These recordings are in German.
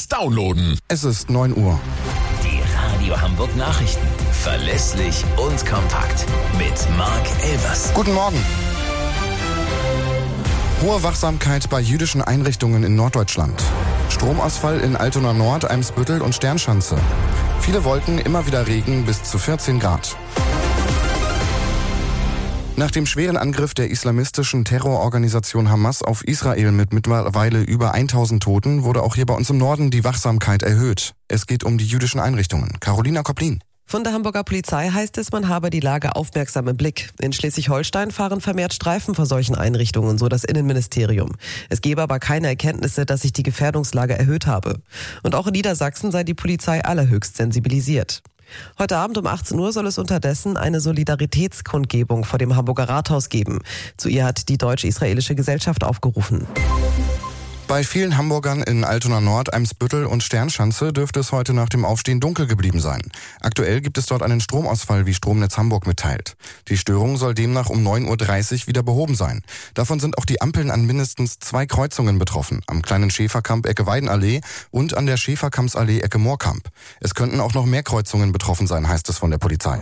kostenlos downloaden. Es ist 9 Uhr. Die Radio Hamburg Nachrichten. Verlässlich und kompakt. Mit Marc Elvers. Guten Morgen. Hohe Wachsamkeit bei jüdischen Einrichtungen in Norddeutschland. Stromausfall in Altona Nord, Eimsbüttel und Sternschanze. Viele Wolken, immer wieder Regen bis zu 14 Grad. Nach dem schweren Angriff der islamistischen Terrororganisation Hamas auf Israel mit mittlerweile über 1000 Toten wurde auch hier bei uns im Norden die Wachsamkeit erhöht. Es geht um die jüdischen Einrichtungen. Carolina Kopplin. Von der Hamburger Polizei heißt es, man habe die Lage aufmerksam im Blick. In Schleswig-Holstein fahren vermehrt Streifen vor solchen Einrichtungen, so das Innenministerium. Es gebe aber keine Erkenntnisse, dass sich die Gefährdungslage erhöht habe. Und auch in Niedersachsen sei die Polizei allerhöchst sensibilisiert. Heute Abend um 18 Uhr soll es unterdessen eine Solidaritätskundgebung vor dem Hamburger Rathaus geben. Zu ihr hat die Deutsch-Israelische Gesellschaft aufgerufen. Bei vielen Hamburgern in Altona Nord, Eimsbüttel und Sternschanze dürfte es heute nach dem Aufstehen dunkel geblieben sein. Aktuell gibt es dort einen Stromausfall, wie Stromnetz Hamburg mitteilt. Die Störung soll demnach um 9.30 Uhr wieder behoben sein. Davon sind auch die Ampeln an mindestens 2 Kreuzungen betroffen. Am kleinen Schäferkamp Ecke Weidenallee und an der Schäferkampsallee Ecke Moorkamp. Es könnten auch noch mehr Kreuzungen betroffen sein, heißt es von der Polizei.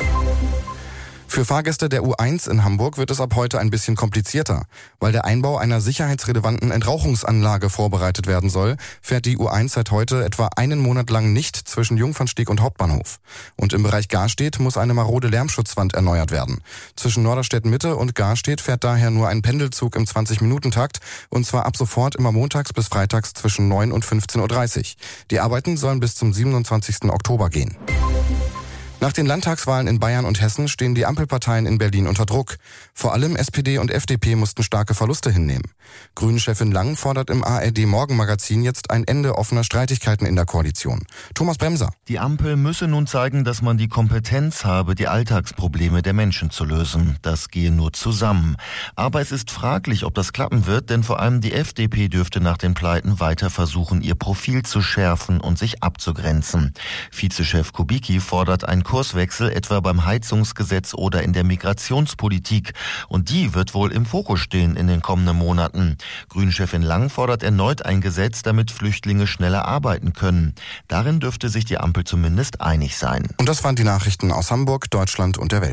Für Fahrgäste der U1 in Hamburg wird es ab heute ein bisschen komplizierter. Weil der Einbau einer sicherheitsrelevanten Entrauchungsanlage vorbereitet werden soll, fährt die U1 seit heute etwa einen Monat lang nicht zwischen Jungfernsteg und Hauptbahnhof. Und im Bereich Garstedt muss eine marode Lärmschutzwand erneuert werden. Zwischen Norderstedt Mitte und Garstedt fährt daher nur ein Pendelzug im 20-Minuten-Takt und zwar ab sofort immer montags bis freitags zwischen 9 und 15.30 Uhr. Die Arbeiten sollen bis zum 27. Oktober gehen. Nach den Landtagswahlen in Bayern und Hessen stehen die Ampelparteien in Berlin unter Druck. Vor allem SPD und FDP mussten starke Verluste hinnehmen. Grünen-Chefin Lang fordert im ARD-Morgenmagazin jetzt ein Ende offener Streitigkeiten in der Koalition. Thomas Bremser. Die Ampel müsse nun zeigen, dass man die Kompetenz habe, die Alltagsprobleme der Menschen zu lösen. Das gehe nur zusammen. Aber es ist fraglich, ob das klappen wird, denn vor allem die FDP dürfte nach den Pleiten weiter versuchen, ihr Profil zu schärfen und sich abzugrenzen. Vizechef Kubicki fordert ein Kurswechsel etwa beim Heizungsgesetz oder in der Migrationspolitik. Und die wird wohl im Fokus stehen in den kommenden Monaten. Grünen-Chefin Lang fordert erneut ein Gesetz, damit Flüchtlinge schneller arbeiten können. Darin dürfte sich die Ampel zumindest einig sein. Und das waren die Nachrichten aus Hamburg, Deutschland und der Welt.